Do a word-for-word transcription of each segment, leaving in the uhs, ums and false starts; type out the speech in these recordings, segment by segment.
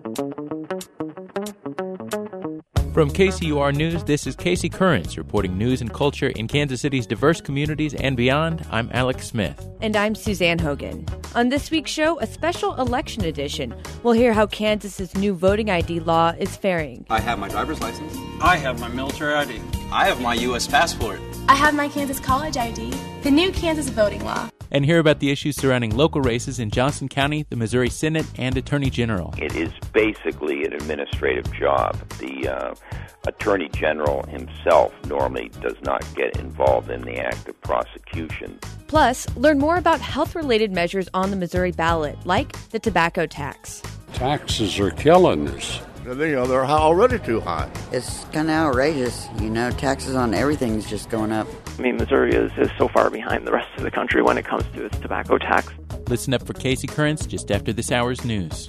From K C U R News, this is Casey Currents reporting news and culture in Kansas City's diverse communities and beyond. I'm Alex Smith. And I'm Suzanne Hogan. On this week's show, a special election edition. We'll hear how Kansas's new voting I D law is faring. I have my driver's license. I have my military I D. I have my U S passport. I have my Kansas college I D. The new Kansas voting law. And hear about the issues surrounding local races in Johnson County, the Missouri Synod, and Attorney General. It is basically an administrative job. The uh, Attorney General himself normally does not get involved in the act of prosecution. Plus, learn more about health-related measures on the Missouri ballot, like the tobacco tax. Taxes are killing us. You know, they're already too high. It's kind of outrageous. You know, taxes on everything's just going up. I mean, Missouri is, is so far behind the rest of the country when it comes to its tobacco tax. Listen up for Casey Currents just after this hour's news.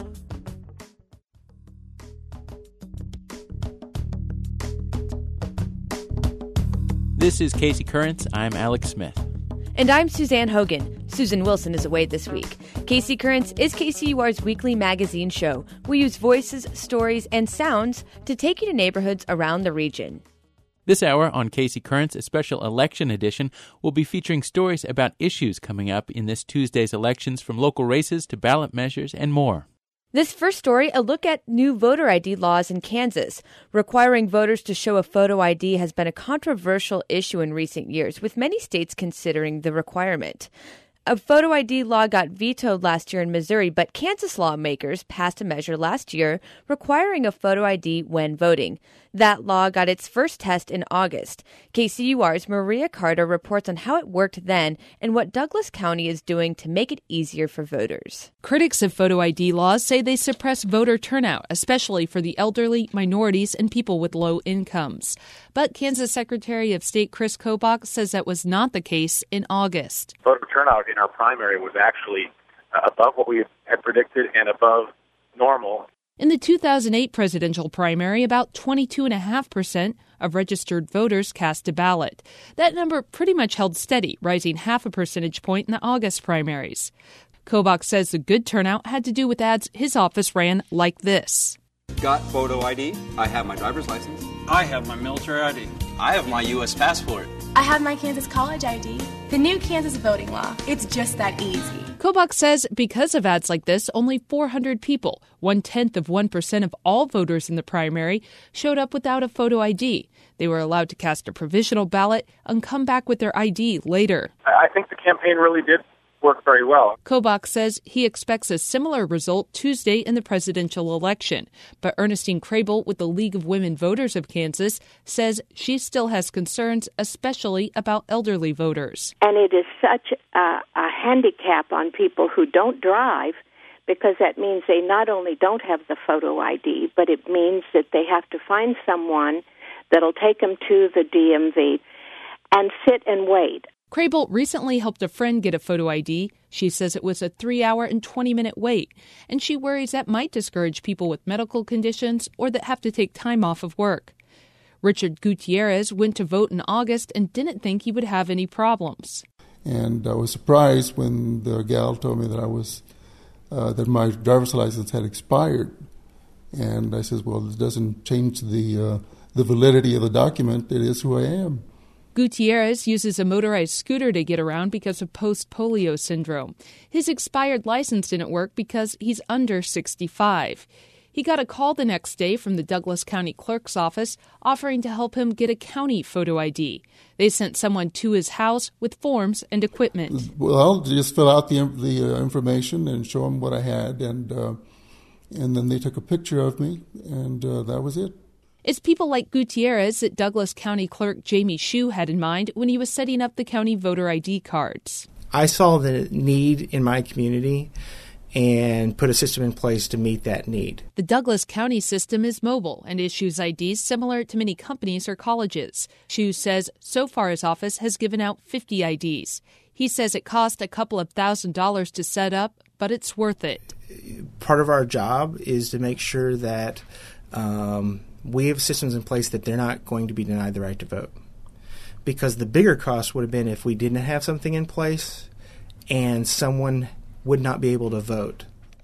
This is Casey Currents. I'm Alex Smith. And I'm Suzanne Hogan. Susan Wilson is away this week. Casey Currents is K C U R's weekly magazine show. We use voices, stories, and sounds to take you to neighborhoods around the region. This hour on Casey Currents, a special election edition, will be featuring stories about issues coming up in this Tuesday's elections, from local races to ballot measures and more. This first story, a look at new voter I D laws in Kansas. Requiring voters to show a photo I D has been a controversial issue in recent years, with many states considering the requirement. A photo I D law got vetoed last year in Missouri, but Kansas lawmakers passed a measure last year requiring a photo I D when voting. That law got its first test in August. K C U R's Maria Carter reports on how it worked then and what Douglas County is doing to make it easier for voters. Critics of photo I D laws say they suppress voter turnout, especially for the elderly, minorities, and people with low incomes. But Kansas Secretary of State Chris Kobach says that was not the case in August. Voter turnout in our primary was actually above what we had predicted and above normal. In the two thousand eight presidential primary, about twenty-two point five percent of registered voters cast a ballot. That number pretty much held steady, rising half a percentage point in the August primaries. Kobach says the good turnout had to do with ads his office ran like this. Got photo I D. I have my driver's license. I have my military I D. I have my U S passport. I have my Kansas college I D. The new Kansas voting law. It's just that easy. Kobach says because of ads like this, only four hundred people, one-tenth of one percent of all voters in the primary, showed up without a photo I D. They were allowed to cast a provisional ballot and come back with their I D later. I think the campaign really did work very well. Kobach says he expects a similar result Tuesday in the presidential election. But Ernestine Crable with the League of Women Voters of Kansas says she still has concerns, especially about elderly voters. And it is such a, a handicap on people who don't drive, because that means they not only don't have the photo I D, but it means that they have to find someone that'll take them to the D M V and sit and wait. Crable recently helped a friend get a photo I D. She says it was a three-hour and twenty-minute wait, and she worries that might discourage people with medical conditions or that have to take time off of work. Richard Gutierrez went to vote in August and didn't think he would have any problems. And I was surprised when the gal told me that I was uh, that my driver's license had expired. And I said, well, it doesn't change the uh, the validity of the document. It is who I am. Gutierrez uses a motorized scooter to get around because of post-polio syndrome. His expired license didn't work because he's under sixty-five. He got a call the next day from the Douglas County Clerk's office offering to help him get a county photo I D. They sent someone to his house with forms and equipment. Well, just fill out the the uh, information and show them what I had, and uh, and then they took a picture of me, and uh, that was it. It's people like Gutierrez that Douglas County Clerk Jamie Shue had in mind when he was setting up the county voter I D cards. I saw the need in my community and put a system in place to meet that need. The Douglas County system is mobile and issues I Ds similar to many companies or colleges. Shue says so far his office has given out fifty I Ds. He says it cost a couple of thousand dollars to set up, but it's worth it. Part of our job is to make sure that um, we have systems in place that they're not going to be denied the right to vote. Because the bigger cost would have been if we didn't have something in place and someone would not be able to vote.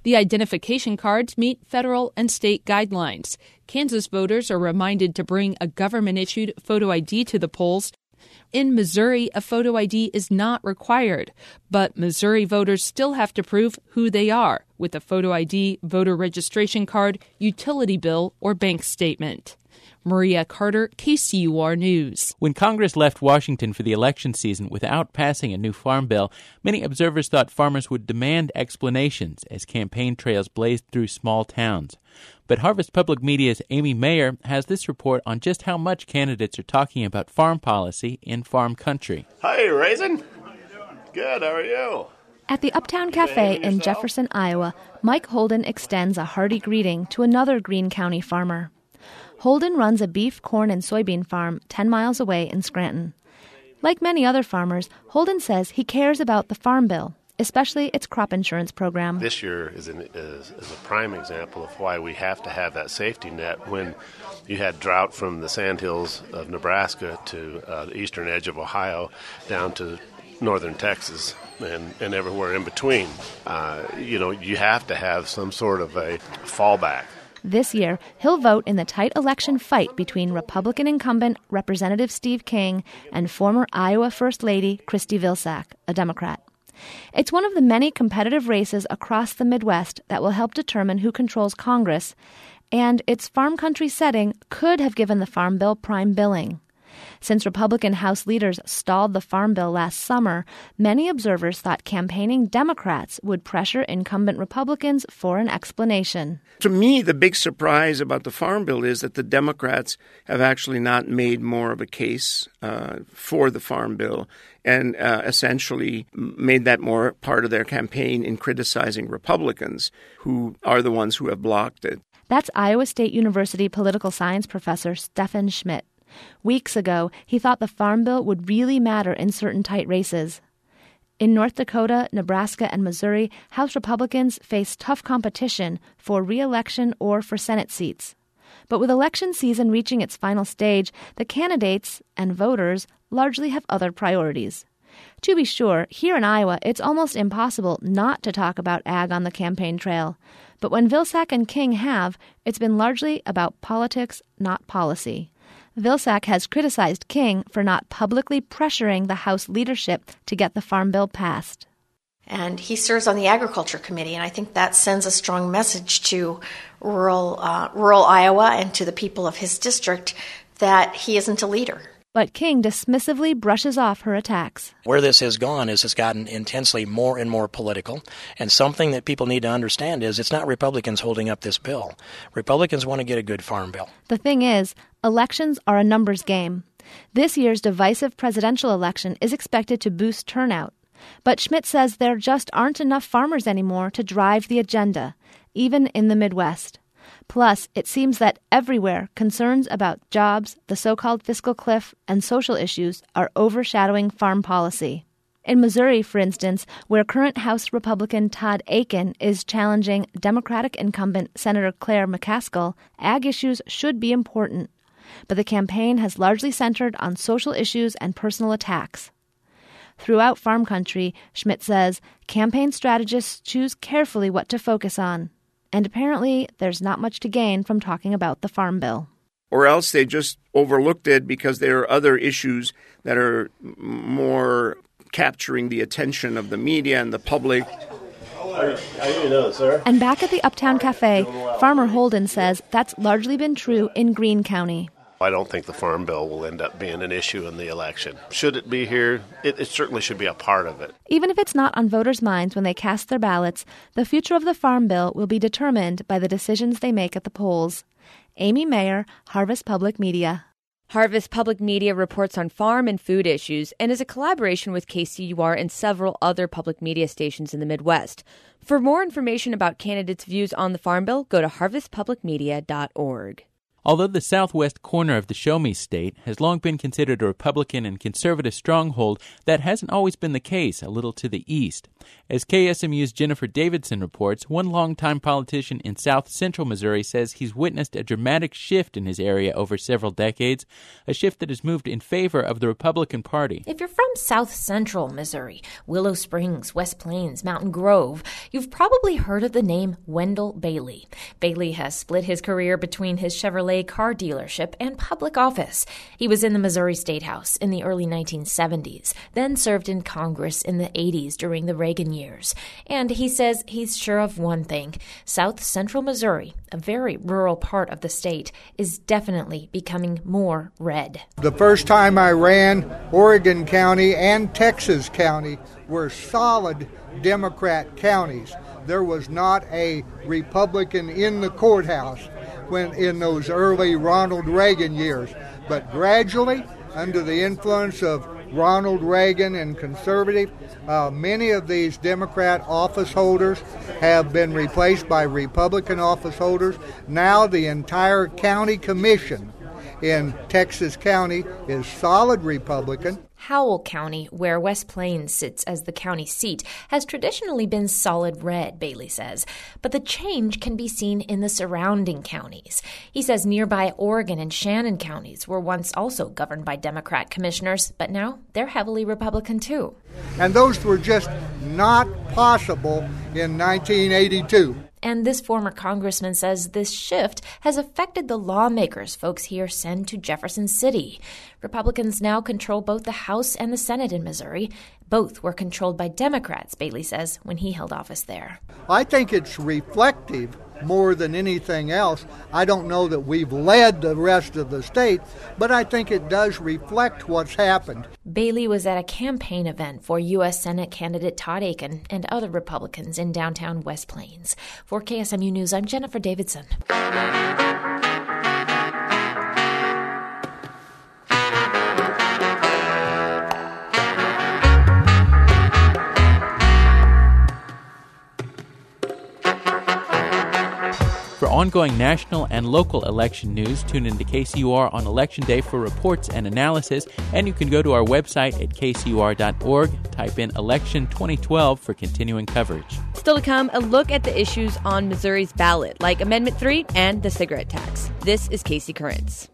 The identification cards meet federal and state guidelines. Kansas voters are reminded to bring a government-issued photo I D to the polls. In Missouri, a photo I D is not required, but Missouri voters still have to prove who they are with a photo I D, voter registration card, utility bill, or bank statement. Maria Carter, K C U R News. When Congress left Washington for the election season without passing a new farm bill, many observers thought farmers would demand explanations as campaign trails blazed through small towns. But Harvest Public Media's Amy Mayer has this report on just how much candidates are talking about farm policy in farm country. Hi, Raisin. Good, how are you? At the Uptown Cafe in Jefferson, Iowa, Mike Holden extends a hearty greeting to another Greene County farmer. Holden runs a beef, corn, and soybean farm ten miles away in Scranton. Like many other farmers, Holden says he cares about the Farm Bill, especially its crop insurance program. This year is, an, is, is a prime example of why we have to have that safety net when you had drought from the sandhills of Nebraska to uh, the eastern edge of Ohio down to northern Texas and, and everywhere in between. Uh, you know, you have to have some sort of a fallback. This year, he'll vote in the tight election fight between Republican incumbent Representative Steve King and former Iowa First Lady Kristi Vilsack, a Democrat. It's one of the many competitive races across the Midwest that will help determine who controls Congress, and its farm country setting could have given the Farm Bill prime billing. Since Republican House leaders stalled the Farm Bill last summer, many observers thought campaigning Democrats would pressure incumbent Republicans for an explanation. To me, the big surprise about the Farm Bill is that the Democrats have actually not made more of a case uh, for the Farm Bill and uh, essentially made that more part of their campaign in criticizing Republicans, who are the ones who have blocked it. That's Iowa State University political science professor Stefan Schmidt. Weeks ago, he thought the Farm Bill would really matter in certain tight races. In North Dakota, Nebraska, and Missouri, House Republicans face tough competition for re-election or for Senate seats. But with election season reaching its final stage, the candidates and voters largely have other priorities. To be sure, here in Iowa, it's almost impossible not to talk about ag on the campaign trail. But when Vilsack and King have, it's been largely about politics, not policy. Vilsack has criticized King for not publicly pressuring the House leadership to get the Farm Bill passed. And he serves on the Agriculture Committee, and I think that sends a strong message to rural, uh, rural Iowa and to the people of his district that he isn't a leader. But King dismissively brushes off her attacks. Where this has gone is it's gotten intensely more and more political, and something that people need to understand is it's not Republicans holding up this bill. Republicans want to get a good farm bill. The thing is, elections are a numbers game. This year's divisive presidential election is expected to boost turnout. But Schmidt says there just aren't enough farmers anymore to drive the agenda, even in the Midwest. Plus, it seems that everywhere concerns about jobs, the so-called fiscal cliff, and social issues are overshadowing farm policy. In Missouri, for instance, where current House Republican Todd Akin is challenging Democratic incumbent Senator Claire McCaskill, ag issues should be important. But the campaign has largely centered on social issues and personal attacks. Throughout farm country, Schmidt says, campaign strategists choose carefully what to focus on. And apparently, there's not much to gain from talking about the Farm Bill. Or else they just overlooked it because there are other issues that are more capturing the attention of the media and the public. How do you know, sir? And back at the Uptown Cafe, Farmer Holden says that's largely been true in Greene County. I don't think the Farm Bill will end up being an issue in the election. Should it be here? It, it certainly should be a part of it. Even if it's not on voters' minds when they cast their ballots, the future of the Farm Bill will be determined by the decisions they make at the polls. Amy Mayer, Harvest Public Media. Harvest Public Media reports on farm and food issues and is a collaboration with K C U R and several other public media stations in the Midwest. For more information about candidates' views on the Farm Bill, go to harvest public media dot org. Although the southwest corner of the Show Me state has long been considered a Republican and conservative stronghold, that hasn't always been the case a little to the east. As K S M U's Jennifer Davidson reports, one longtime politician in south central Missouri says he's witnessed a dramatic shift in his area over several decades, a shift that has moved in favor of the Republican Party. If you're from south central Missouri, Willow Springs, West Plains, Mountain Grove, you've probably heard of the name Wendell Bailey. Bailey has split his career between his Chevrolet car dealership and public office. He was in the Missouri State House in the early nineteen seventies, then served in Congress in the eighties during the Reagan years. And he says he's sure of one thing. South central Missouri, a very rural part of the state, is definitely becoming more red. The first time I ran, Oregon County and Texas County were solid Democrat counties. There was not a Republican in the courthouse when in those early Ronald Reagan years. But gradually, under the influence of Ronald Reagan and conservative, uh, many of these Democrat office holders have been replaced by Republican office holders. Now the entire county commission in Texas County is solid Republican. Howell County, where West Plains sits as the county seat, has traditionally been solid red, Bailey says. But the change can be seen in the surrounding counties. He says nearby Oregon and Shannon counties were once also governed by Democrat commissioners, but now they're heavily Republican too. And those were just not possible in nineteen eighty-two. And this former congressman says this shift has affected the lawmakers folks here send to Jefferson City. Republicans now control both the House and the Senate in Missouri. Both were controlled by Democrats, Bailey says, when he held office there. I think it's reflective more than anything else. I don't know that we've led the rest of the state, but I think it does reflect what's happened. Bailey was at a campaign event for U S Senate candidate Todd Akin and other Republicans in downtown West Plains. For K S M U News, I'm Jennifer Davidson. For ongoing national and local election news, tune into K C U R on Election Day for reports and analysis, and you can go to our website at k c u r dot org, type in Election twenty twelve for continuing coverage. Still to come, a look at the issues on Missouri's ballot, like Amendment three and the cigarette tax. This is Casey Currents.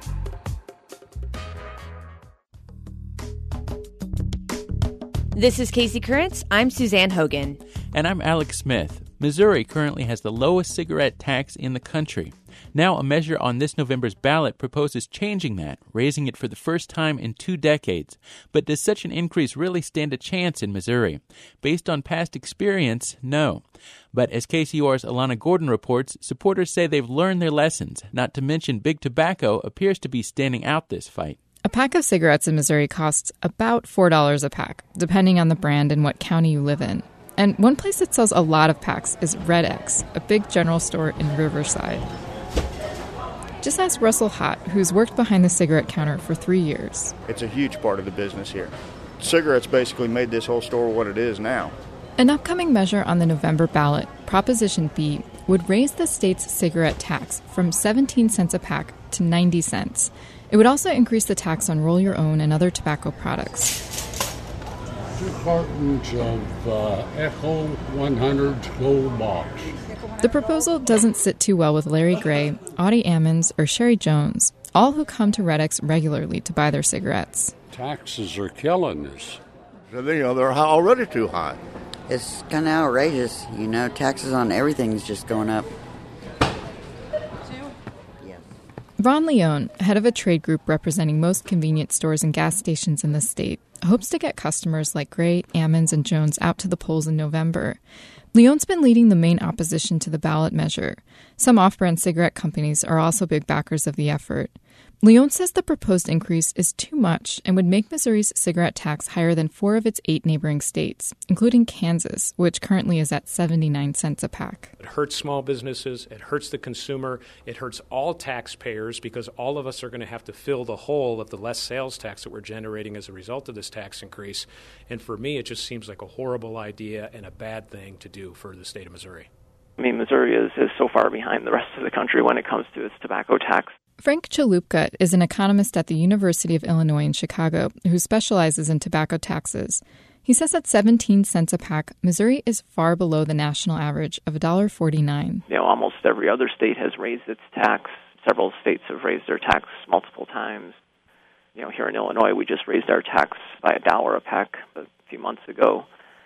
This is Casey Currents. I'm Suzanne Hogan. And I'm Alex Smith. Missouri currently has the lowest cigarette tax in the country. Now, a measure on this November's ballot proposes changing that, raising it for the first time in two decades. But does such an increase really stand a chance in Missouri? Based on past experience, no. But as K C U R's Alana Gordon reports, supporters say they've learned their lessons, not to mention Big Tobacco appears to be standing out this fight. A pack of cigarettes in Missouri costs about four dollars a pack, depending on the brand and what county you live in. And one place that sells a lot of packs is Red X, a big general store in Riverside. Just ask Russell Hott, who's worked behind the cigarette counter for three years. It's a huge part of the business here. Cigarettes basically made this whole store what it is now. An upcoming measure on the November ballot, Proposition B, would raise the state's cigarette tax from seventeen cents a pack to ninety cents. It would also increase the tax on roll-your-own and other tobacco products. Two cartons of uh, Echo one hundreds Gold Box. The proposal doesn't sit too well with Larry Gray, Audie Ammons, or Sherry Jones, all who come to Red X regularly to buy their cigarettes. Taxes are killing us. So, you know, they're already too high. It's kind of outrageous. You know, taxes on everything is just going up. Ron Leone, head of a trade group representing most convenience stores and gas stations in the state, hopes to get customers like Gray, Ammons, and Jones out to the polls in November. Leone's been leading the main opposition to the ballot measure. Some off-brand cigarette companies are also big backers of the effort. Leone says the proposed increase is too much and would make Missouri's cigarette tax higher than four of its eight neighboring states, including Kansas, which currently is at seventy-nine cents a pack. It hurts small businesses, it hurts the consumer, it hurts all taxpayers because all of us are going to have to fill the hole of the less sales tax that we're generating as a result of this tax increase. And for me, it just seems like a horrible idea and a bad thing to do for the state of Missouri. I mean, Missouri is, is so far behind the rest of the country when it comes to its tobacco tax. Frank Chalupka is an economist at the University of Illinois in Chicago who specializes in tobacco taxes. He says at seventeen cents a pack, Missouri is far below the national average of one dollar and forty-nine cents. You know, almost every other state has raised its tax. Several states have raised their tax multiple times. You know, here in Illinois, we just raised our tax by a dollar a pack a few months ago.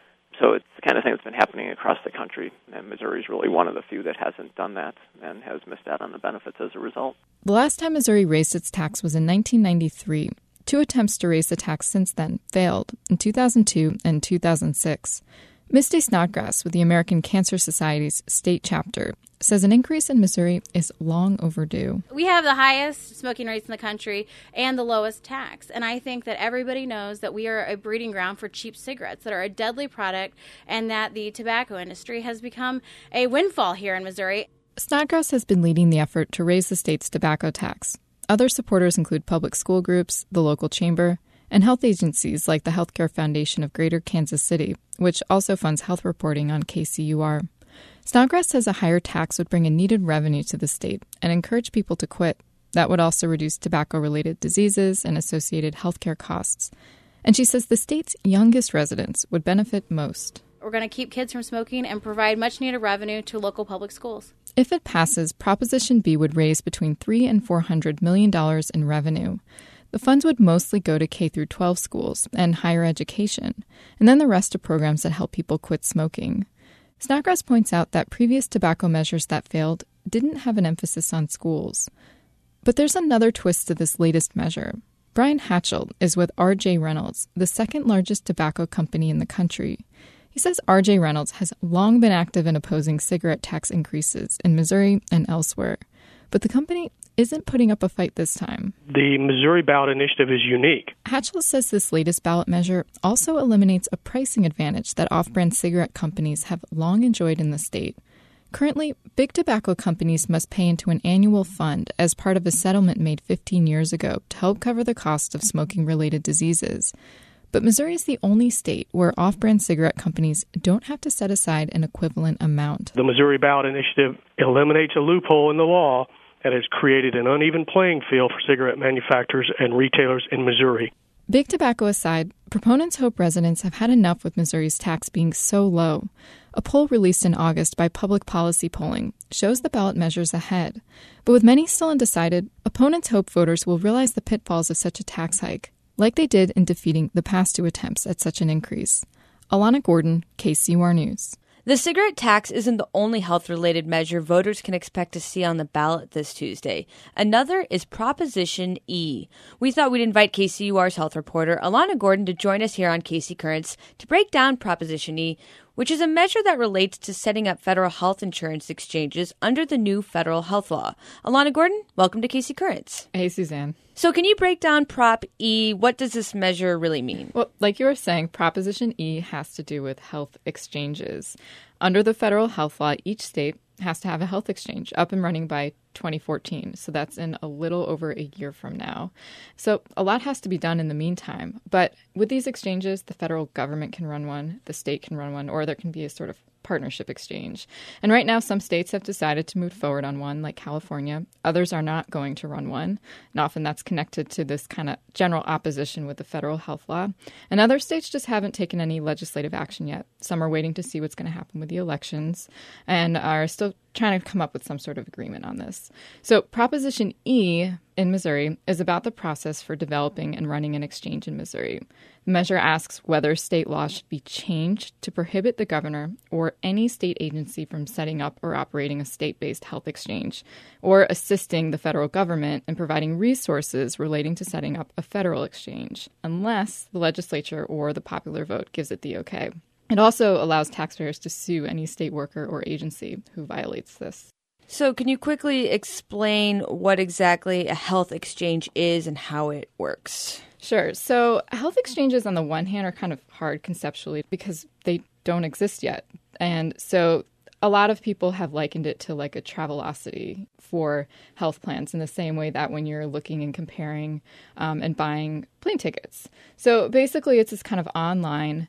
So it's the kind of thing that's been happening across the country, and Missouri is really one of the few that hasn't done that and has missed out on the benefits as a result. The last time Missouri raised its tax was in nineteen ninety-three. Two attempts to raise the tax since then failed, in two thousand two and two thousand six. Misty Snodgrass with the American Cancer Society's state chapter says an increase in Missouri is long overdue. We have the highest smoking rates in the country and the lowest tax. And I think that everybody knows that we are a breeding ground for cheap cigarettes that are a deadly product and that the tobacco industry has become a windfall here in Missouri. Snodgrass has been leading the effort to raise the state's tobacco tax. Other supporters include public school groups, the local chamber, and health agencies like the Healthcare Foundation of Greater Kansas City, which also funds health reporting on K C U R. Snodgrass says a higher tax would bring a needed revenue to the state and encourage people to quit. That would also reduce tobacco-related diseases and associated healthcare costs. And she says the state's youngest residents would benefit most. We're going to keep kids from smoking and provide much-needed revenue to local public schools. If it passes, Proposition B would raise between three and four hundred million dollars in revenue. The funds would mostly go to K through twelve schools and higher education, and then the rest to programs that help people quit smoking. Snodgrass points out that previous tobacco measures that failed didn't have an emphasis on schools. But there's another twist to this latest measure. Brian Hatchell is with R J Reynolds, the second largest tobacco company in the country. He says R J Reynolds has long been active in opposing cigarette tax increases in Missouri and elsewhere. But the company isn't putting up a fight this time. The Missouri ballot initiative is unique. Hatchell says this latest ballot measure also eliminates a pricing advantage that off-brand cigarette companies have long enjoyed in the state. Currently, big tobacco companies must pay into an annual fund as part of a settlement made fifteen years ago to help cover the cost of smoking-related diseases. But Missouri is the only state where off-brand cigarette companies don't have to set aside an equivalent amount. The Missouri ballot initiative eliminates a loophole in the law that has created an uneven playing field for cigarette manufacturers and retailers in Missouri. Big tobacco aside, proponents hope residents have had enough with Missouri's tax being so low. A poll released in August by Public Policy Polling shows the ballot measures ahead. But with many still undecided, opponents hope voters will realize the pitfalls of such a tax hike, like they did in defeating the past two attempts at such an increase. Alana Gordon, K C U R News. The cigarette tax isn't the only health-related measure voters can expect to see on the ballot this Tuesday. Another is Proposition E. We thought we'd invite K C U R's health reporter, Alana Gordon, to join us here on K C Currents to break down Proposition E, which is a measure that relates to setting up federal health insurance exchanges under the new federal health law. Alana Gordon, welcome to K C Currents. Hey, Suzanne. So can you break down Prop E? What does this measure really mean? Well, like you were saying, Proposition E has to do with health exchanges. Under the federal health law, each state has to have a health exchange up and running by twenty fourteen. So that's in a little over a year from now. So a lot has to be done in the meantime. But with these exchanges, the federal government can run one, the state can run one, or there can be a sort of partnership exchange. And right now, some states have decided to move forward on one, like California. Others are not going to run one. And often that's connected to this kind of general opposition with the federal health law. And other states just haven't taken any legislative action yet. Some are waiting to see what's going to happen with the elections and are still trying to come up with some sort of agreement on this. So Proposition E in Missouri is about the process for developing and running an exchange in Missouri. The measure asks whether state law should be changed to prohibit the governor or any state agency from setting up or operating a state-based health exchange, or assisting the federal government in providing resources relating to setting up a federal exchange, unless the legislature or the popular vote gives it the okay. It also allows taxpayers to sue any state worker or agency who violates this. So can you quickly explain what exactly a health exchange is and how it works? Sure. So health exchanges on the one hand are kind of hard conceptually because they don't exist yet. And so a lot of people have likened it to like a Travelocity for health plans in the same way that when you're looking and comparing um, and buying plane tickets. So basically it's this kind of online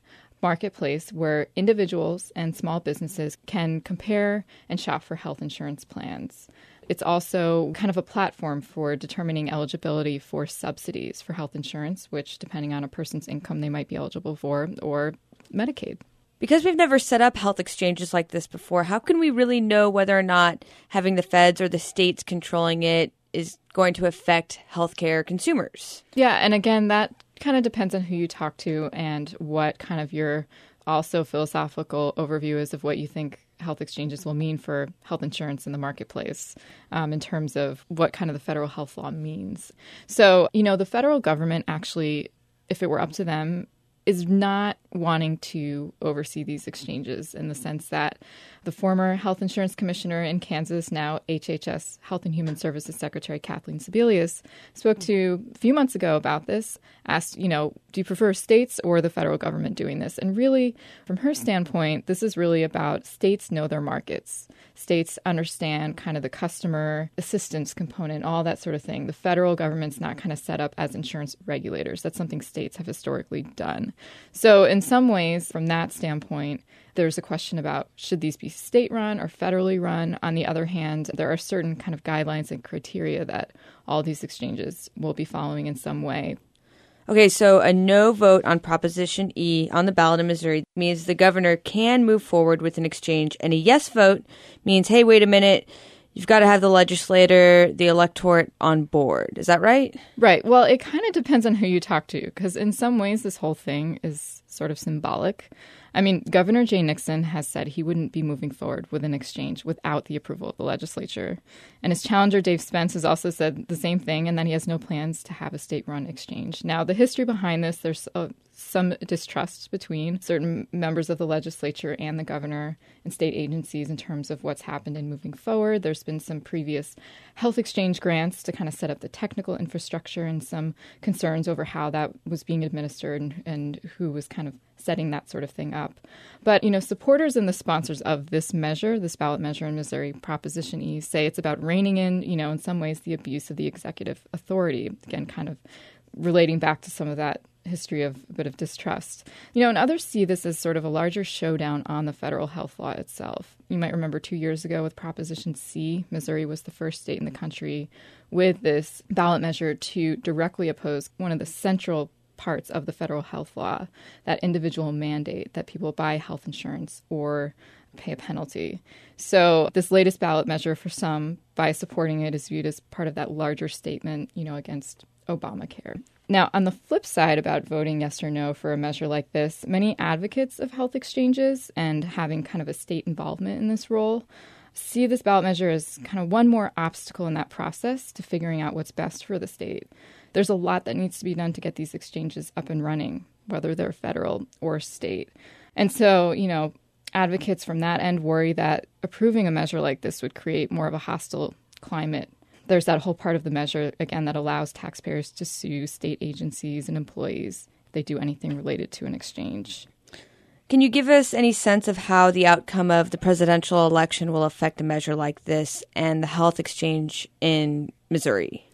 marketplace where individuals and small businesses can compare and shop for health insurance plans. It's also kind of a platform for determining eligibility for subsidies for health insurance, which, depending on a person's income, they might be eligible for, or Medicaid. Because we've never set up health exchanges like this before, how can we really know whether or not having the feds or the states controlling it is going to affect healthcare consumers? Yeah, and again, that kind of depends on who you talk to and what kind of your also philosophical overview is of what you think health exchanges will mean for health insurance in the marketplace um, in terms of what kind of the federal health law means. So, you know, the federal government actually, if it were up to them, is not wanting to oversee these exchanges in the sense that the former health insurance commissioner in Kansas, now H H S Health and Human Services Secretary Kathleen Sebelius, spoke to a few months ago about this, asked, you know, do you prefer states or the federal government doing this? And really, from her standpoint, this is really about states know their markets. States understand kind of the customer assistance component, all that sort of thing. The federal government's not kind of set up as insurance regulators. That's something states have historically done. So in some ways, from that standpoint, there's a question about should these be state-run or federally run? On the other hand, there are certain kind of guidelines and criteria that all these exchanges will be following in some way. Okay, so a no vote on Proposition E on the ballot in Missouri means the governor can move forward with an exchange, and a yes vote means, hey, wait a minute, you've got to have the legislator, the electorate on board. Is that right? Right. Well, it kind of depends on who you talk to, because in some ways this whole thing is sort of symbolic. I mean, Governor Jay Nixon has said he wouldn't be moving forward with an exchange without the approval of the legislature. And his challenger, Dave Spence, has also said the same thing, and that he has no plans to have a state-run exchange. Now, the history behind this, there's uh, some distrust between certain members of the legislature and the governor and state agencies in terms of what's happened in moving forward. There's been some previous health exchange grants to kind of set up the technical infrastructure and some concerns over how that was being administered and, and who was kind of setting that sort of thing up. But, you know, supporters and the sponsors of this measure, this ballot measure in Missouri, Proposition E, say it's about reining in, you know, in some ways the abuse of the executive authority. Again, kind of relating back to some of that history of a bit of distrust. You know, and others see this as sort of a larger showdown on the federal health law itself. You might remember two years ago with Proposition C, Missouri was the first state in the country with this ballot measure to directly oppose one of the central parts of the federal health law, that individual mandate that people buy health insurance or pay a penalty. So this latest ballot measure for some, by supporting it, is viewed as part of that larger statement, you know, against Obamacare. Now, on the flip side about voting yes or no for a measure like this, many advocates of health exchanges and having kind of a state involvement in this role see this ballot measure as kind of one more obstacle in that process to figuring out what's best for the state. There's a lot that needs to be done to get these exchanges up and running, whether they're federal or state. And so, you know, advocates from that end worry that approving a measure like this would create more of a hostile climate. There's that whole part of the measure, again, that allows taxpayers to sue state agencies and employees if they do anything related to an exchange. Can you give us any sense of how the outcome of the presidential election will affect a measure like this and the health exchange in Missouri?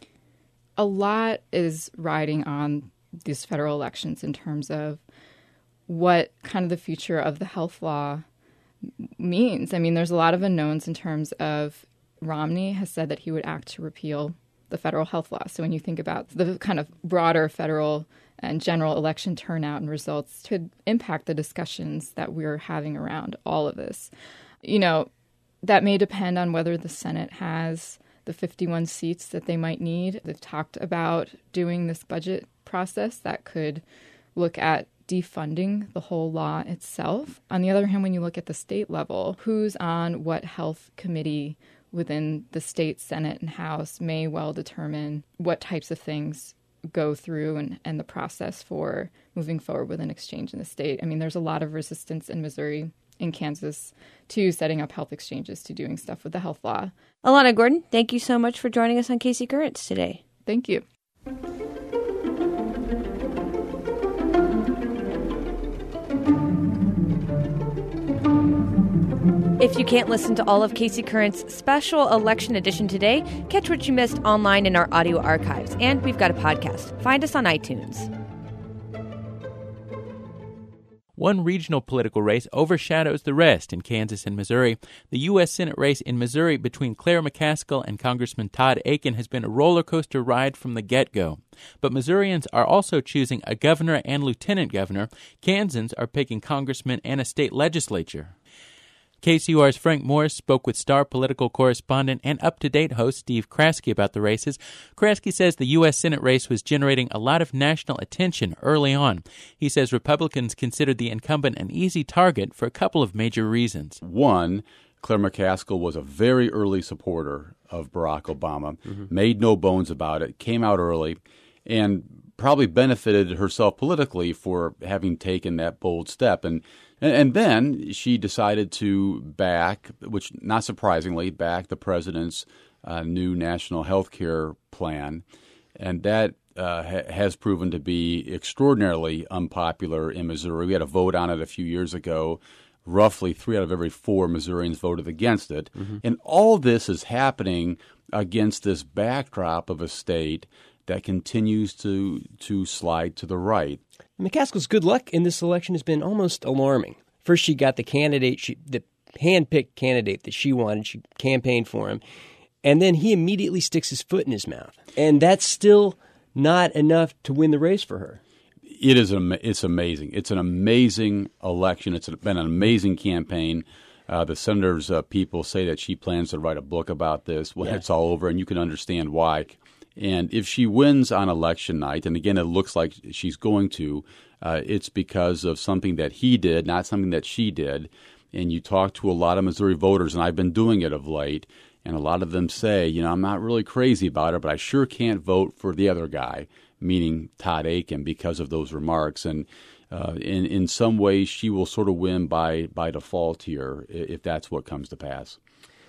A lot is riding on these federal elections in terms of what kind of the future of the health law means. I mean, there's a lot of unknowns in terms of Romney has said that he would act to repeal the federal health law. So when you think about the kind of broader federal and general election turnout and results, could impact the discussions that we're having around all of this. You know, that may depend on whether the Senate has the fifty-one seats that they might need. They've talked about doing this budget process that could look at defunding the whole law itself. On the other hand, when you look at the state level, who's on what health committee within the state Senate and House may well determine what types of things go through and, and the process for moving forward with an exchange in the state. I mean, there's a lot of resistance in Missouri, in Kansas, to setting up health exchanges, to doing stuff with the health law. Alana Gordon, thank you so much for joining us on K C Currents today. Thank you. If you can't listen to all of K C Currents' special election edition today, catch what you missed online in our audio archives. And we've got a podcast. Find us on iTunes. One regional political race overshadows the rest in Kansas and Missouri. The U S. Senate race in Missouri between Claire McCaskill and Congressman Todd Akin has been a roller coaster ride from the get-go. But Missourians are also choosing a governor and lieutenant governor. Kansans are picking congressmen and a state legislature. K C U R's Frank Morris spoke with star political correspondent and up-to-date host Steve Kraske about the races. Kraske says the U S. Senate race was generating a lot of national attention early on. He says Republicans considered the incumbent an easy target for a couple of major reasons. One, Claire McCaskill was a very early supporter of Barack Obama, mm-hmm. made no bones about it, came out early, and probably benefited herself politically for having taken that bold step. And And then she decided to back, which not surprisingly, back the president's uh, new national health care plan. And that uh, ha- has proven to be extraordinarily unpopular in Missouri. We had a vote on it a few years ago. Roughly three out of every four Missourians voted against it. Mm-hmm. And all this is happening against this backdrop of a state that continues to to slide to the right. McCaskill's good luck in this election has been almost alarming. First, she got the candidate, she, the hand-picked candidate that she wanted. She campaigned for him. And then he immediately sticks his foot in his mouth. And that's still not enough to win the race for her. It is. It's amazing. It's an amazing election. It's been an amazing campaign. Uh, the senator's uh, people say that she plans to write a book about this when yeah. it's all over, and you can understand why. And if she wins on election night, and again, it looks like she's going to, uh, it's because of something that he did, not something that she did. And you talk to a lot of Missouri voters, and I've been doing it of late, and a lot of them say, you know, I'm not really crazy about her, but I sure can't vote for the other guy, meaning Todd Akin, because of those remarks. And uh, in, in some ways, she will sort of win by, by default here, if that's what comes to pass.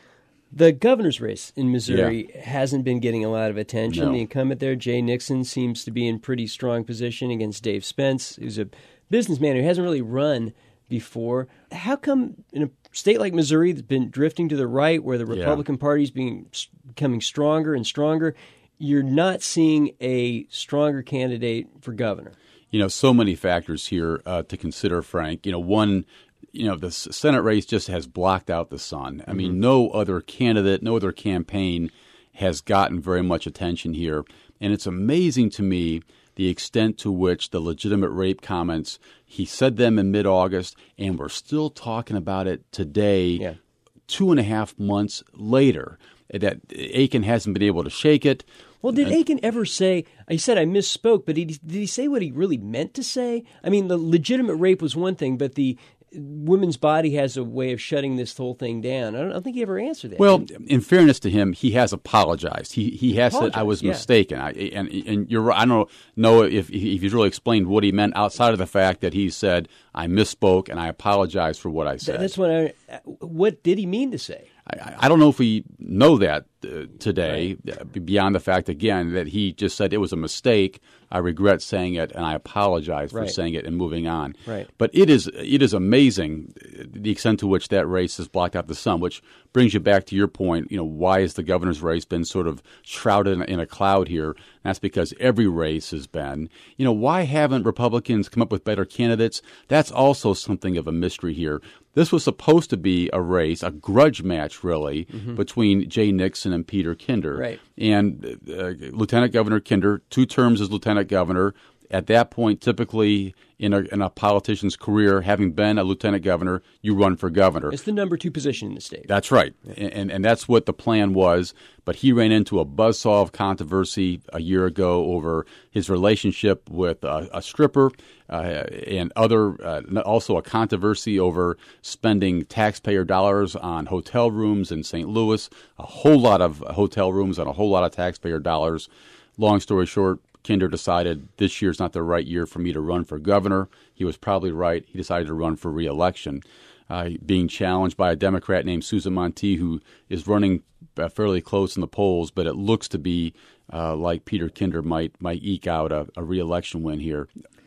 The governor's race in Missouri yeah. hasn't been getting a lot of attention. No. The incumbent there, Jay Nixon, seems to be in pretty strong position against Dave Spence, who's a businessman who hasn't really run before. How come in a state like Missouri that's been drifting to the right, where the Republican yeah. Party is being, becoming stronger and stronger, you're not seeing a stronger candidate for governor? You know, so many factors here uh, to consider, Frank. You know, one... You know, the Senate race just has blocked out the sun. I mean, mm-hmm. no other candidate, no other campaign has gotten very much attention here. And it's amazing to me the extent to which the legitimate rape comments, he said them in mid-August, and we're still talking about it today, yeah. two and a half months later, that Akin hasn't been able to shake it. Well, did Akin ever say, I said I misspoke, but did he, did he say what he really meant to say? I mean, the legitimate rape was one thing, but the women's body has a way of shutting this whole thing down. I don't, I don't think he ever answered that. Well, in fairness to him, he has apologized. He he has said, I was yeah. mistaken. I, and and you're I don't know if, if he's really explained what he meant outside of the fact that he said, I misspoke and I apologize for what I said. That's what I, what did he mean to say? I, I don't know if we know that uh, today, right. uh, beyond the fact, again, that he just said it was a mistake. I regret saying it, and I apologize for right. saying it and moving on. Right. But it is it is amazing the extent to which that race has blocked out the sun, which brings you back to your point. You know, why has the governor's race been sort of shrouded in a, in a cloud here? That's because every race has been. You know, why haven't Republicans come up with better candidates? That's also something of a mystery here. This was supposed to be a race, a grudge match, really, mm-hmm. between Jay Nixon and Peter Kinder. Right. And uh, Lieutenant Governor Kinder, two terms as lieutenant governor. At that point, typically in a, in a politician's career, having been a lieutenant governor, you run for governor. It's the number two position in the state. That's right. Yeah. And, and that's what the plan was. But he ran into a buzzsaw of controversy a year ago over his relationship with a, a stripper uh, and other, uh, also a controversy over spending taxpayer dollars on hotel rooms in Saint Louis, a whole lot of hotel rooms and a whole lot of taxpayer dollars. Long story short, Kinder decided this year's not the right year for me to run for governor. He was probably right. He decided to run for re-election, uh, being challenged by a Democrat named Susan Montee, who is running uh, fairly close in the polls, but it looks to be uh, like Peter Kinder might might eke out a, a re-election win here.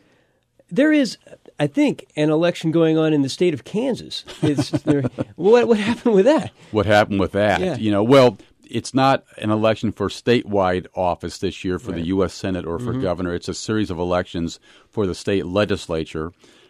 There is, I think, an election going on in the state of Kansas. It's, there, what what happened with that? What happened with that? Yeah. You know, well, it's not an election for statewide office this year for right. the U S Senate or for mm-hmm. governor. It's a series of elections for the state legislature.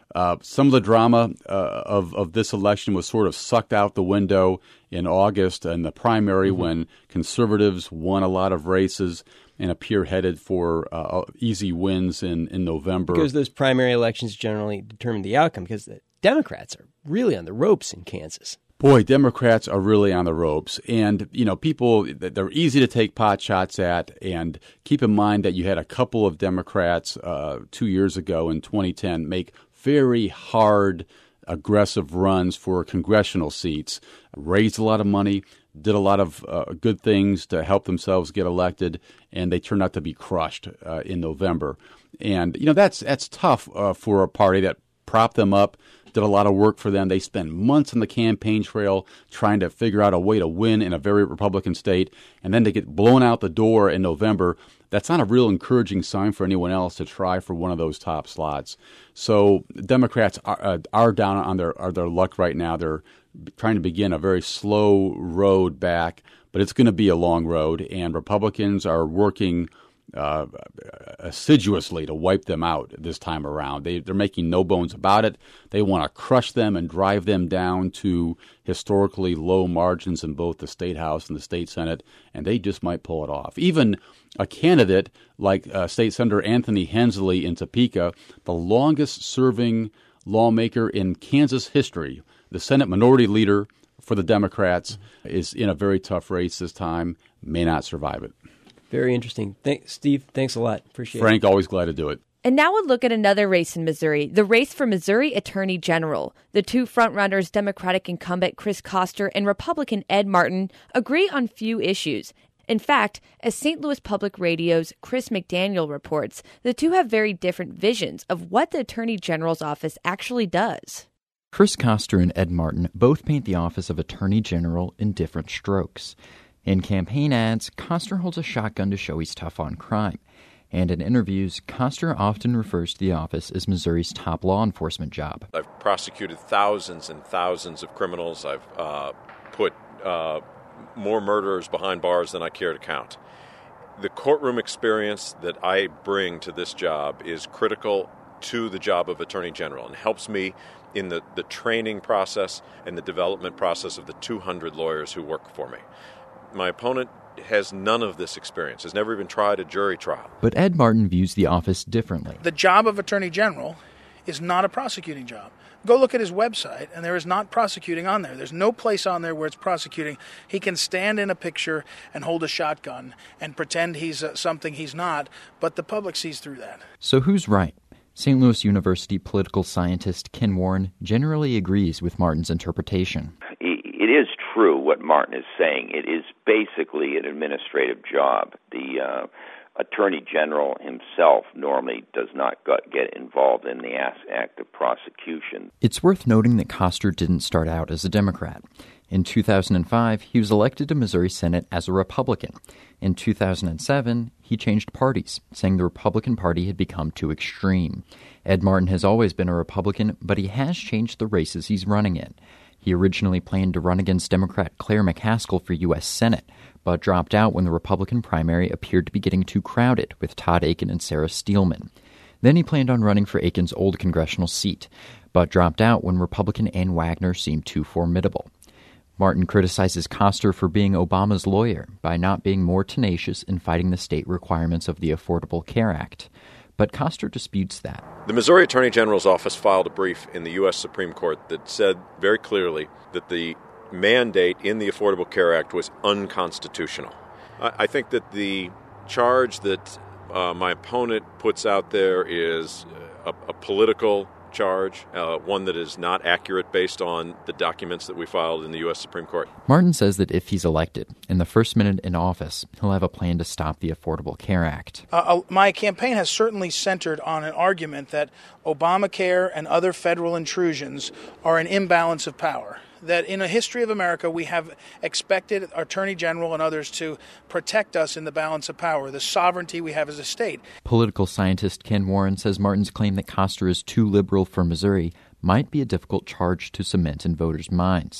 Uh, some of the drama uh, of, of this election was sort of sucked out the window in August in the primary mm-hmm. when conservatives won a lot of races and appear headed for uh, easy wins in, in November. Because those primary elections generally determine the outcome, because the Democrats are really on the ropes in Kansas. Boy, Democrats are really on the ropes. And, you know, people, they're easy to take pot shots at. And keep in mind that you had a couple of Democrats uh, two years ago in twenty ten make very hard, aggressive runs for congressional seats, raised a lot of money, did a lot of uh, good things to help themselves get elected, and they turned out to be crushed uh, in November. And, you know, that's that's tough uh, for a party that propped them up, did a lot of work for them. They spent months on the campaign trail trying to figure out a way to win in a very Republican state, and then to get blown out the door in November. That's not a real encouraging sign for anyone else to try for one of those top slots. So Democrats are, uh, are down on their, on their luck right now. They're trying to begin a very slow road back, but it's going to be a long road, and Republicans are working uh, assiduously to wipe them out this time around. They, they're making no bones about it. They want to crush them and drive them down to historically low margins in both the State House and the State Senate, and they just might pull it off. Even a candidate like uh, State Senator Anthony Hensley in Topeka, the longest-serving lawmaker in Kansas history, the Senate Minority Leader for the Democrats, is in a very tough race this time, may not survive it. Very interesting. Thanks, Steve, thanks a lot. Appreciate Frank, it. Frank, always glad to do it. And now we'll look at another race in Missouri, the race for Missouri Attorney General. The two frontrunners, Democratic incumbent Chris Koster and Republican Ed Martin, agree on few issues. In fact, as Saint Louis Public Radio's Chris McDaniel reports, the two have very different visions of what the Attorney General's office actually does. Chris Koster and Ed Martin both paint the office of Attorney General in different strokes. In campaign ads, Koster holds a shotgun to show he's tough on crime. And in interviews, Koster often refers to the office as Missouri's top law enforcement job. I've prosecuted thousands and thousands of criminals. I've uh, put uh, more murderers behind bars than I care to count. The courtroom experience that I bring to this job is critical to the job of Attorney General and helps me in the, the training process and the development process of the two hundred lawyers who work for me. My opponent has none of this experience, has never even tried a jury trial. But Ed Martin views the office differently. The job of Attorney General is not a prosecuting job. Go look at his website, and there is not prosecuting on there. There's no place on there where it's prosecuting. He can stand in a picture and hold a shotgun and pretend he's uh, something he's not, but the public sees through that. So who's right? Saint Louis University political scientist Ken Warren generally agrees with Martin's interpretation. It is true what Martin is saying. It is basically an administrative job. The uh, Attorney General himself normally does not get involved in the act of prosecution. It's worth noting that Koster didn't start out as a Democrat. In two thousand five, he was elected to Missouri Senate as a Republican. In two thousand seven, he changed parties, saying the Republican Party had become too extreme. Ed Martin has always been a Republican, but he has changed the races he's running in. He originally planned to run against Democrat Claire McCaskill for U S Senate, but dropped out when the Republican primary appeared to be getting too crowded with Todd Akin and Sarah Steelman. Then he planned on running for Akin's old congressional seat, but dropped out when Republican Ann Wagner seemed too formidable. Martin criticizes Koster for being Obama's lawyer by not being more tenacious in fighting the state requirements of the Affordable Care Act. But Koster disputes that. The Missouri Attorney General's office filed a brief in the U S Supreme Court that said very clearly that the mandate in the Affordable Care Act was unconstitutional. I, I think that the charge that uh, my opponent puts out there is a, a political charge, uh, one that is not accurate based on the documents that we filed in the U S Supreme Court. Martin says that if he's elected, in the first minute in office, he'll have a plan to stop the Affordable Care Act. Uh, my campaign has certainly centered on an argument that Obamacare and other federal intrusions are an imbalance of power. That in a history of America, we have expected Attorney General and others to protect us in the balance of power, the sovereignty we have as a state. Political scientist Ken Warren says Martin's claim that Koster is too liberal for Missouri might be a difficult charge to cement in voters' minds.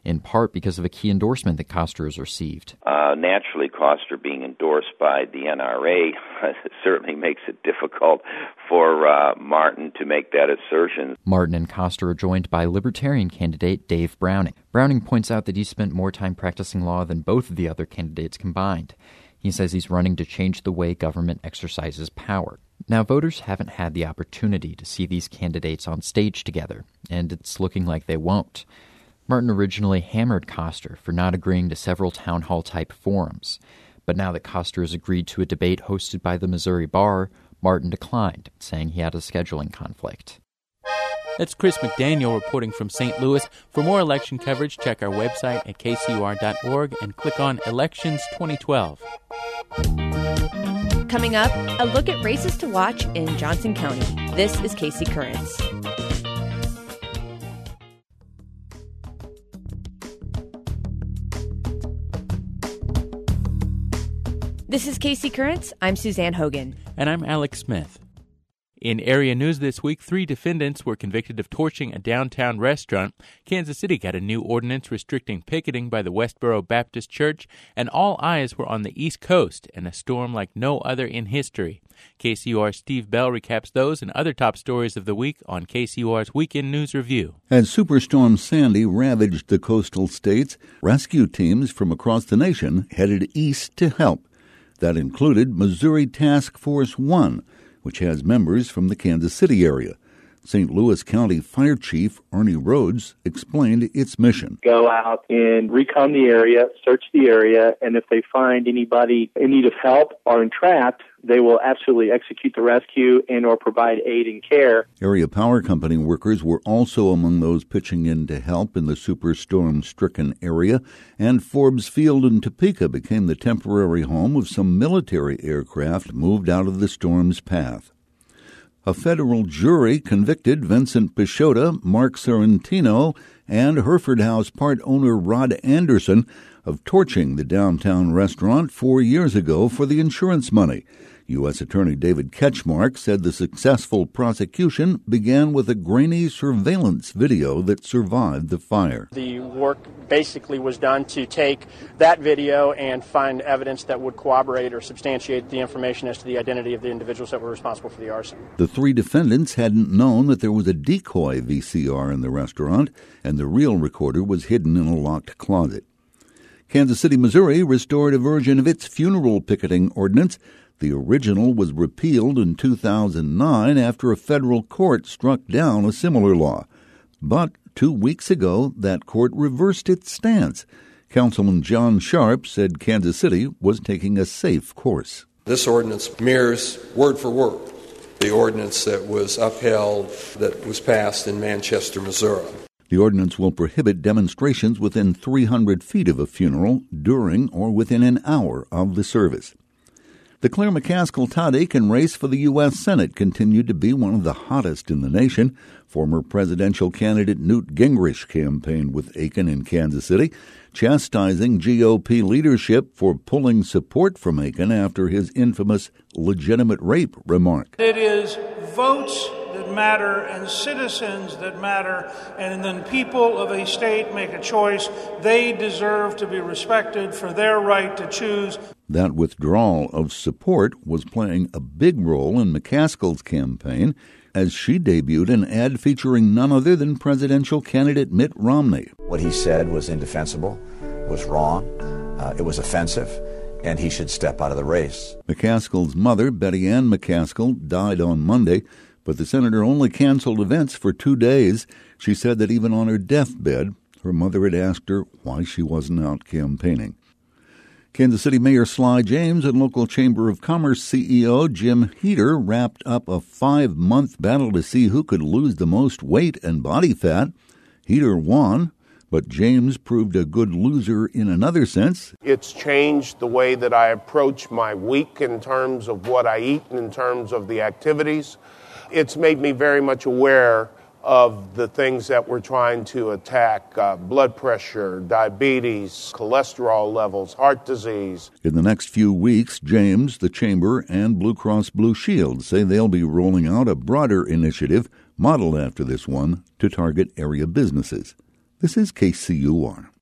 in part because of a key endorsement that Koster has received. Uh, naturally, Koster being endorsed by the N R A certainly makes it difficult for uh, Martin to make that assertion. Martin and Koster are joined by Libertarian candidate Dave Browning. Browning points out that he spent more time practicing law than both of the other candidates combined. He says he's running to change the way government exercises power. Now, voters haven't had the opportunity to see these candidates on stage together, and it's looking like they won't. Martin originally hammered Koster for not agreeing to several town hall-type forums, but now that Koster has agreed to a debate hosted by the Missouri Bar, Martin declined, saying he had a scheduling conflict. That's Chris McDaniel reporting from Saint Louis. For more election coverage, check our website at k c u r dot org and click on Elections twenty twelve. Coming up, a look at races to watch in Johnson County. This is K C Currents. This is K C Currents. I'm Suzanne Hogan. And I'm Alex Smith. In area news this week, three defendants were convicted of torching a downtown restaurant. Kansas City got a new ordinance restricting picketing by the Westboro Baptist Church, and all eyes were on the East Coast and a storm like no other in history. K C U R's Steve Bell recaps those and other top stories of the week on K C U R's Weekend News Review. As Superstorm Sandy ravaged the coastal states, rescue teams from across the nation headed east to help. That included Missouri Task Force One, which has members from the Kansas City area. Saint Louis County Fire Chief Ernie Rhodes explained its mission. Go out and recon the area, search the area, and if they find anybody in need of help or entrapped, they will absolutely execute the rescue and or provide aid and care. Area power company workers were also among those pitching in to help in the superstorm-stricken area, and Forbes Field in Topeka became the temporary home of some military aircraft moved out of the storm's path. A federal jury convicted Vincent Pichota, Mark Sorrentino, and Hereford House part owner Rod Anderson of torching the downtown restaurant four years ago for the insurance money. U S Attorney David Ketchmark said the successful prosecution began with a grainy surveillance video that survived the fire. The work basically was done to take that video and find evidence that would corroborate or substantiate the information as to the identity of the individuals that were responsible for the arson. The three defendants hadn't known that there was a decoy V C R in the restaurant, and the real recorder was hidden in a locked closet. Kansas City, Missouri restored a version of its funeral picketing ordinance. The original was repealed in two thousand nine after a federal court struck down a similar law. But two weeks ago, that court reversed its stance. Councilman John Sharp said Kansas City was taking a safe course. This ordinance mirrors word for word the ordinance that was upheld, that was passed in Manchester, Missouri. The ordinance will prohibit demonstrations within three hundred feet of a funeral during or within an hour of the service. The Claire McCaskill-Todd Akin race for the U S Senate continued to be one of the hottest in the nation. Former presidential candidate Newt Gingrich campaigned with Akin in Kansas City, chastising G O P leadership for pulling support from Akin after his infamous legitimate rape remark. It is votes that matter and citizens that matter, and then people of a state make a choice. They deserve to be respected for their right to choose. That withdrawal of support was playing a big role in McCaskill's campaign as she debuted an ad featuring none other than presidential candidate Mitt Romney. What he said was indefensible, was wrong, uh, it was offensive, and he should step out of the race. McCaskill's mother, Betty Ann McCaskill, died on Monday, but the senator only canceled events for two days. She said that even on her deathbed, her mother had asked her why she wasn't out campaigning. Kansas City Mayor Sly James and local Chamber of Commerce C E O Jim Heater wrapped up a five-month battle to see who could lose the most weight and body fat. Heater won, but James proved a good loser in another sense. It's changed the way that I approach my week in terms of what I eat and in terms of the activities. It's made me very much aware of the things that we're trying to attack, uh, blood pressure, diabetes, cholesterol levels, heart disease. In the next few weeks, James, the Chamber, and Blue Cross Blue Shield say they'll be rolling out a broader initiative modeled after this one to target area businesses. This is K C U R.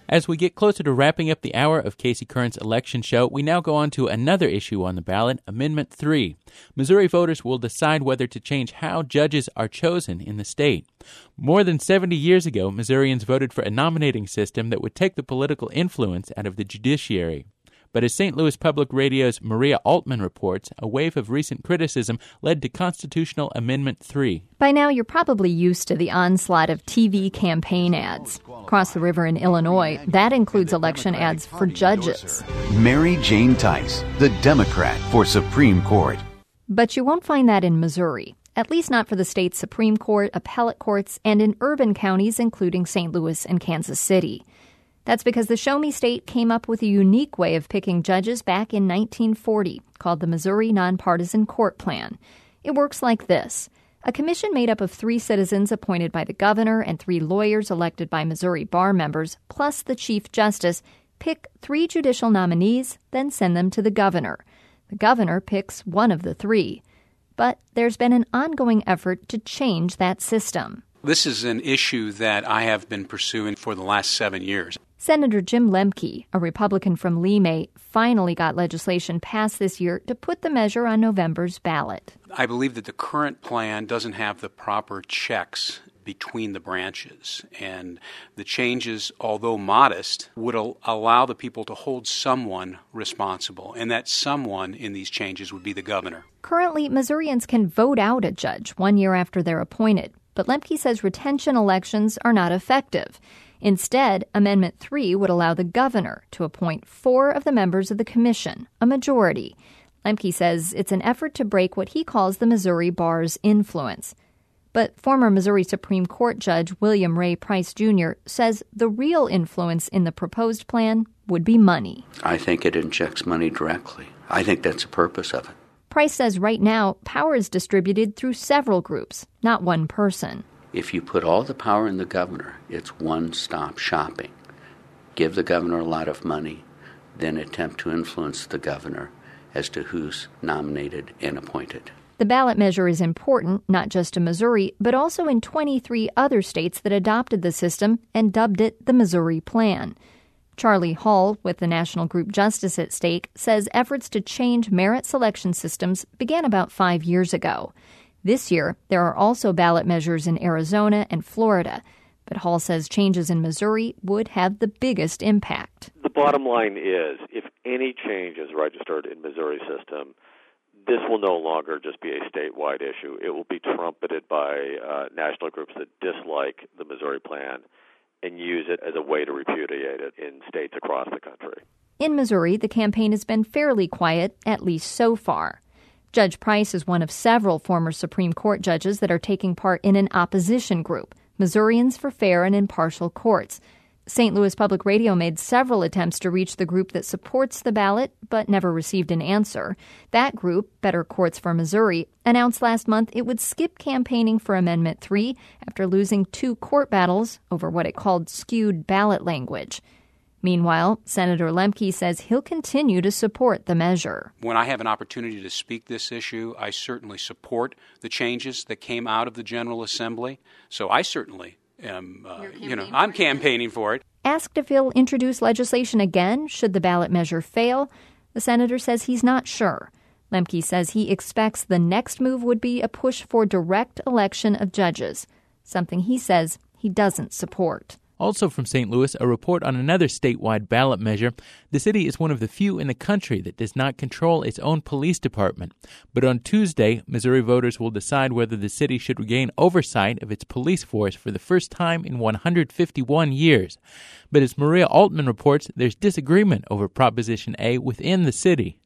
As we get closer to wrapping up the hour of Casey Curran's election show, we now go on to another issue on the ballot, Amendment three. Missouri voters will decide whether to change how judges are chosen in the state. More than seventy years ago, Missourians voted for a nominating system that would take the political influence out of the judiciary. But as Saint Louis Public Radio's Maria Altman reports, a wave of recent criticism led to Constitutional Amendment three. By now, you're probably used to the onslaught of T V campaign ads. Across the river in Illinois, that includes election ads for judges. Mary Jane Tice, the Democrat for Supreme Court. But you won't find that in Missouri, at least not for the state's Supreme Court, appellate courts, and in urban counties, including Saint Louis and Kansas City. That's because the Show Me State came up with a unique way of picking judges back in nineteen forty, called the Missouri Nonpartisan Court Plan. It works like this. A commission made up of three citizens appointed by the governor and three lawyers elected by Missouri bar members, plus the Chief Justice, pick three judicial nominees, then send them to the governor. The governor picks one of the three. But there's been an ongoing effort to change that system. This is an issue that I have been pursuing for the last seven years. Senator Jim Lemke, a Republican from Lee-May, finally got legislation passed this year to put the measure on November's ballot. I believe that the current plan doesn't have the proper checks between the branches, and the changes, although modest, would al- allow the people to hold someone responsible, and that someone in these changes would be the governor. Currently, Missourians can vote out a judge one year after they're appointed, but Lemke says retention elections are not effective. Instead, Amendment three would allow the governor to appoint four of the members of the commission, a majority. Lemke says it's an effort to break what he calls the Missouri bar's influence. But former Missouri Supreme Court Judge William Ray Price Junior says the real influence in the proposed plan would be money. I think it injects money directly. I think that's the purpose of it. Price says right now, power is distributed through several groups, not one person. If you put all the power in the governor, it's one-stop shopping. Give the governor a lot of money, then attempt to influence the governor as to who's nominated and appointed. The ballot measure is important, not just in Missouri, but also in twenty-three other states that adopted the system and dubbed it the Missouri Plan. Charlie Hall, with the national group Justice at Stake, says efforts to change merit selection systems began about five years ago. This year, there are also ballot measures in Arizona and Florida, but Hall says changes in Missouri would have the biggest impact. The bottom line is, if any change is registered in Missouri system, this will no longer just be a statewide issue. It will be trumpeted by uh, national groups that dislike the Missouri Plan and use it as a way to repudiate it in states across the country. In Missouri, the campaign has been fairly quiet, at least so far. Judge Price is one of several former Supreme Court judges that are taking part in an opposition group, Missourians for Fair and Impartial Courts. Saint Louis Public Radio made several attempts to reach the group that supports the ballot, but never received an answer. That group, Better Courts for Missouri, announced last month it would skip campaigning for Amendment three after losing two court battles over what it called skewed ballot language. Meanwhile, Senator Lemke says he'll continue to support the measure. When I have an opportunity to speak this issue, I certainly support the changes that came out of the General Assembly. So I certainly am, uh, you know, I'm campaigning for it. Asked if he'll introduce legislation again should the ballot measure fail, the senator says he's not sure. Lemke says he expects the next move would be a push for direct election of judges, something he says he doesn't support. Also from Saint Louis, a report on another statewide ballot measure. The city is one of the few in the country that does not control its own police department. But on Tuesday, Missouri voters will decide whether the city should regain oversight of its police force for the first time in one hundred fifty-one years. But as Maria Altman reports, there's disagreement over Proposition A within the city.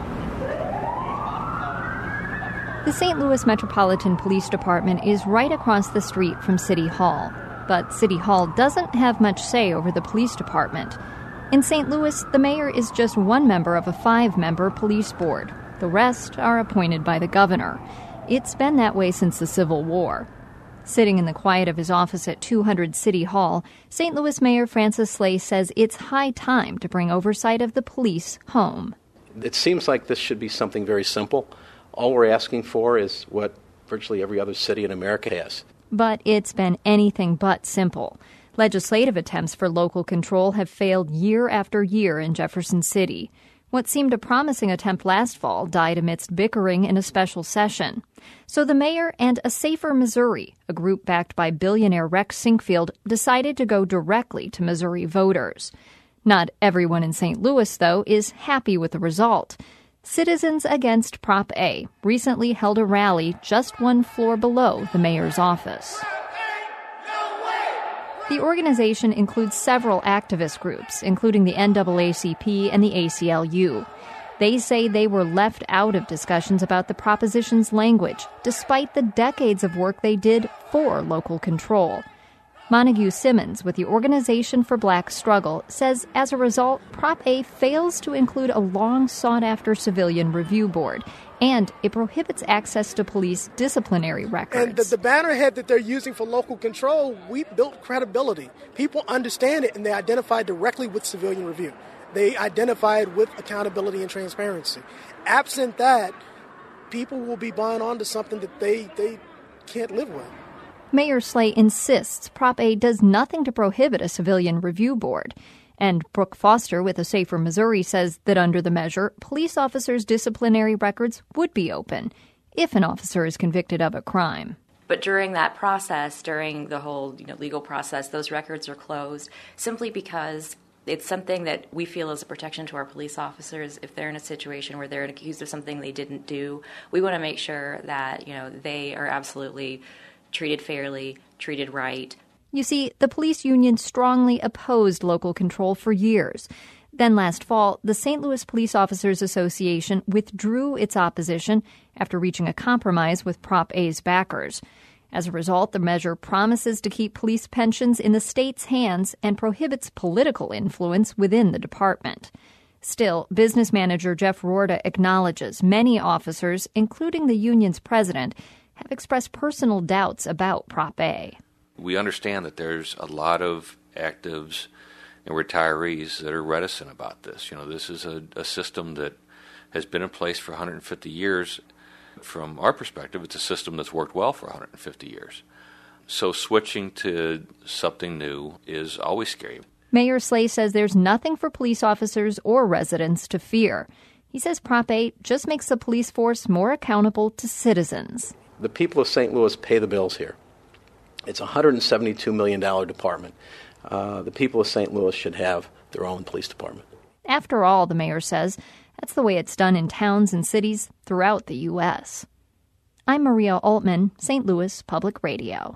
The Saint Louis Metropolitan Police Department is right across the street from City Hall. But City Hall doesn't have much say over the police department. In Saint Louis, the mayor is just one member of a five-member police board. The rest are appointed by the governor. It's been that way since the Civil War. Sitting in the quiet of his office at two hundred City Hall, Saint Louis Mayor Francis Slay says it's high time to bring oversight of the police home. It seems like this should be something very simple. All we're asking for is what virtually every other city in America has. But it's been anything but simple. Legislative attempts for local control have failed year after year in Jefferson City. What seemed a promising attempt last fall died amidst bickering in a special session. So the mayor and A Safer Missouri, a group backed by billionaire Rex Sinkfield, decided to go directly to Missouri voters. Not everyone in Saint Louis, though, is happy with the result. Citizens Against Prop A recently held a rally just one floor below the mayor's office. The organization includes several activist groups, including the N double A C P and the A C L U. They say they were left out of discussions about the proposition's language, despite the decades of work they did for local control. Montague Simmons with the Organization for Black Struggle says, as a result, Prop A fails to include a long-sought-after civilian review board, and it prohibits access to police disciplinary records. And the, the bannerhead that they're using for local control, we built credibility. People understand it, and they identify directly with civilian review. They identify it with accountability and transparency. Absent that, people will be buying onto something that they, they can't live with. Mayor Slay insists Prop A does nothing to prohibit a civilian review board. And Brooke Foster with A Safer Missouri says that under the measure, police officers' disciplinary records would be open if an officer is convicted of a crime. But during that process, during the whole you know, legal process, those records are closed simply because it's something that we feel is a protection to our police officers. If they're in a situation where they're accused of something they didn't do, we want to make sure that you know they are absolutely treated fairly, treated right. You see, the police union strongly opposed local control for years. Then last fall, the Saint Louis Police Officers Association withdrew its opposition after reaching a compromise with Prop A's backers. As a result, the measure promises to keep police pensions in the state's hands and prohibits political influence within the department. Still, business manager Jeff Rorda acknowledges many officers, including the union's president, have expressed personal doubts about Prop A. We understand that there's a lot of actives and retirees that are reticent about this. You know, this is a, a system that has been in place for one hundred fifty years. From our perspective, it's a system that's worked well for one hundred fifty years. So switching to something new is always scary. Mayor Slay says there's nothing for police officers or residents to fear. He says Prop A just makes the police force more accountable to citizens. The people of Saint Louis pay the bills here. It's a one hundred seventy-two million dollars department. Uh, the people of Saint Louis should have their own police department. After all, the mayor says, that's the way it's done in towns and cities throughout the U S I'm Maria Altman, Saint Louis Public Radio.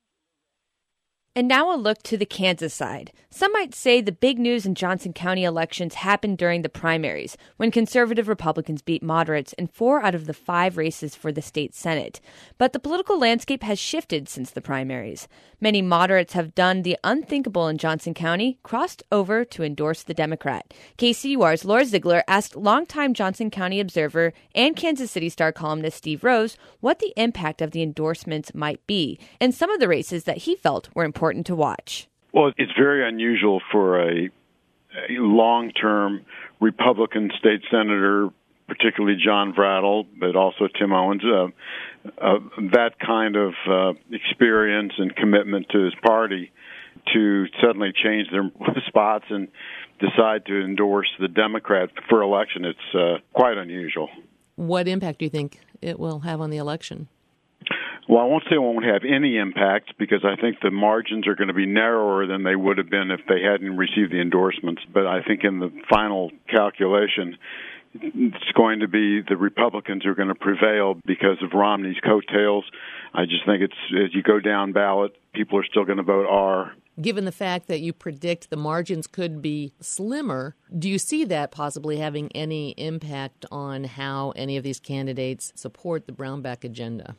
And now a look to the Kansas side. Some might say the big news in Johnson County elections happened during the primaries, when conservative Republicans beat moderates in four out of the five races for the state Senate. But the political landscape has shifted since the primaries. Many moderates have done the unthinkable in Johnson County, crossed over to endorse the Democrat. K C U R's Laura Ziegler asked longtime Johnson County observer and Kansas City Star columnist Steve Rose what the impact of the endorsements might be, and some of the races that he felt were important to watch. Well, it's very unusual for a, a long-term Republican state senator, particularly John Brattle, but also Tim Owens, uh, uh, that kind of uh, experience and commitment to his party to suddenly change their spots and decide to endorse the Democrat for election. It's uh, quite unusual. What impact do you think it will have on the election? Well, I won't say it won't have any impact because I think the margins are going to be narrower than they would have been if they hadn't received the endorsements. But I think in the final calculation, it's going to be the Republicans who are going to prevail because of Romney's coattails. I just think it's as you go down ballot, people are still going to vote R. Given the fact that you predict the margins could be slimmer, do you see that possibly having any impact on how any of these candidates support the Brownback agenda?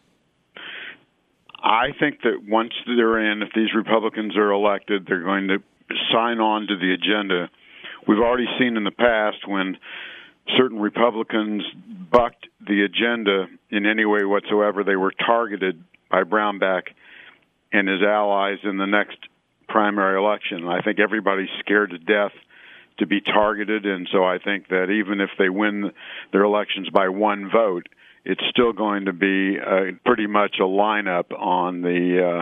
I think that once they're in, if these Republicans are elected, they're going to sign on to the agenda. We've already seen in the past when certain Republicans bucked the agenda in any way whatsoever, they were targeted by Brownback and his allies in the next primary election. I think everybody's scared to death to be targeted, and so I think that even if they win their elections by one vote, it's still going to be uh, pretty much a lineup on the uh,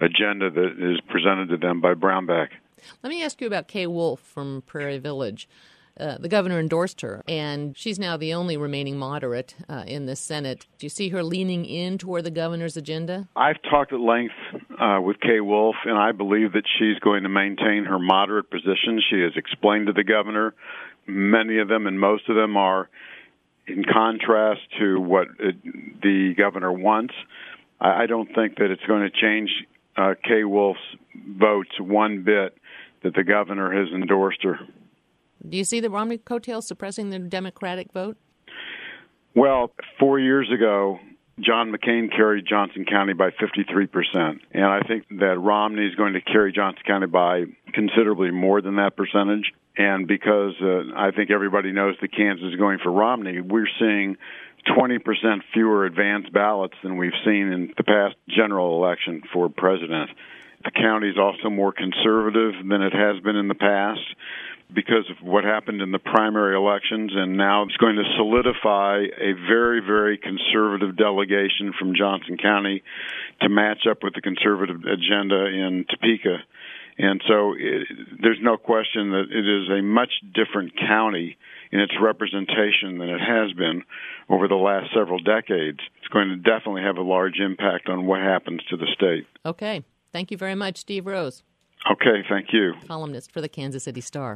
agenda that is presented to them by Brownback. Let me ask you about Kay Wolf from Prairie Village. Uh, the governor endorsed her, and she's now the only remaining moderate uh, in the Senate. Do you see her leaning in toward the governor's agenda? I've talked at length uh, with Kay Wolf, and I believe that she's going to maintain her moderate position. She has explained to the governor. Many of them and most of them are in contrast to what it, the governor wants. I, I don't think that it's going to change uh, Kay Wolf's votes one bit that the governor has endorsed her. Do you see the Romney coattails suppressing the Democratic vote? Well, four years ago, John McCain carried Johnson County by fifty-three percent. And I think that Romney is going to carry Johnson County by considerably more than that percentage. And because uh, I think everybody knows that Kansas is going for Romney, we're seeing twenty percent fewer advance ballots than we've seen in the past general election for president. The county is also more conservative than it has been in the past because of what happened in the primary elections, and now it's going to solidify a very, very conservative delegation from Johnson County to match up with the conservative agenda in Topeka. And so it, there's no question that it is a much different county in its representation than it has been over the last several decades. It's going to definitely have a large impact on what happens to the state. Okay. Thank you very much, Steve Rose. Okay, thank you. Columnist for the Kansas City Star.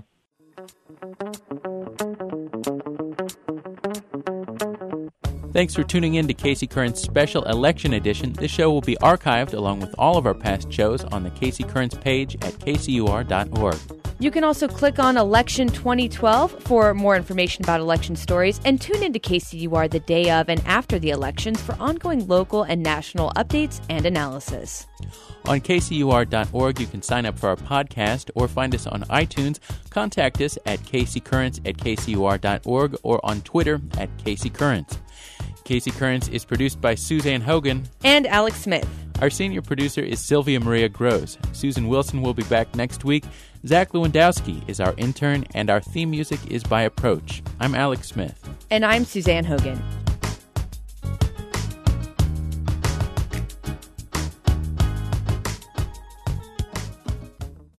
Thanks for tuning in to Casey Current's special election edition. This show will be archived along with all of our past shows on the Casey Currents page at K C U R dot org. You can also click on Election twenty twelve for more information about election stories, and tune into K C U R the day of and after the elections for ongoing local and national updates and analysis. On K C U R dot org, you can sign up for our podcast or find us on iTunes. Contact us at KCCurrents at K C U R dot org or on Twitter at KCCurrents. Casey Currents is produced by Suzanne Hogan and Alex Smith. Our senior producer is Sylvia Maria Gross. Susan Wilson will be back next week. Zach Lewandowski is our intern, and our theme music is by Approach. I'm Alex Smith. And I'm Suzanne Hogan.